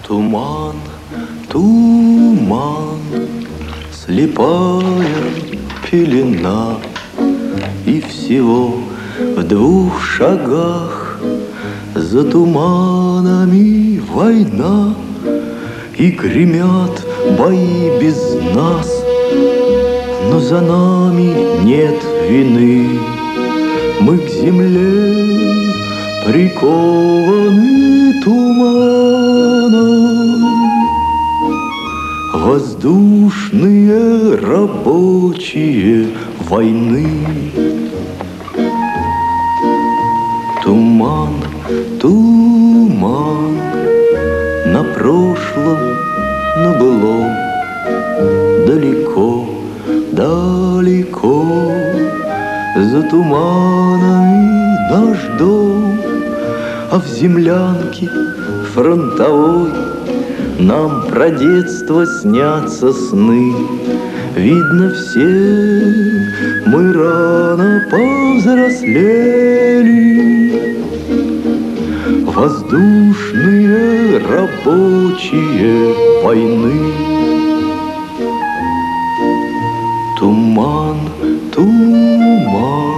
Туман, туман, слепая пелена, и всего в 2 шагах за туманами война, и гремят бои без нас, но за нами нет вины. Мы к земле прикованы туманом, воздушные рабочие войны. Туман, туман, на прошлом, на былом, далеко, далеко, за туманами наш дом, а в землянке фронтовой нам про детство снятся сны. Видно, все мы рано повзрослели, воздушные рабочие войны. Туман, туман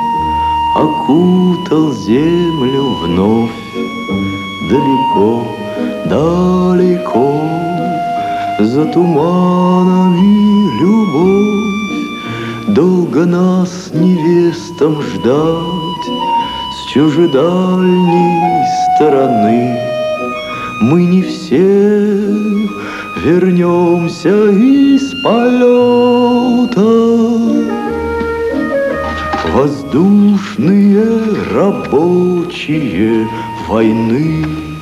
окутал землю вновь. Далеко, далеко, за туманами любовь. Долго нас невестам ждать с чужедальней стороны. Мы не все вернемся из полета. Воздушные рабочие войны.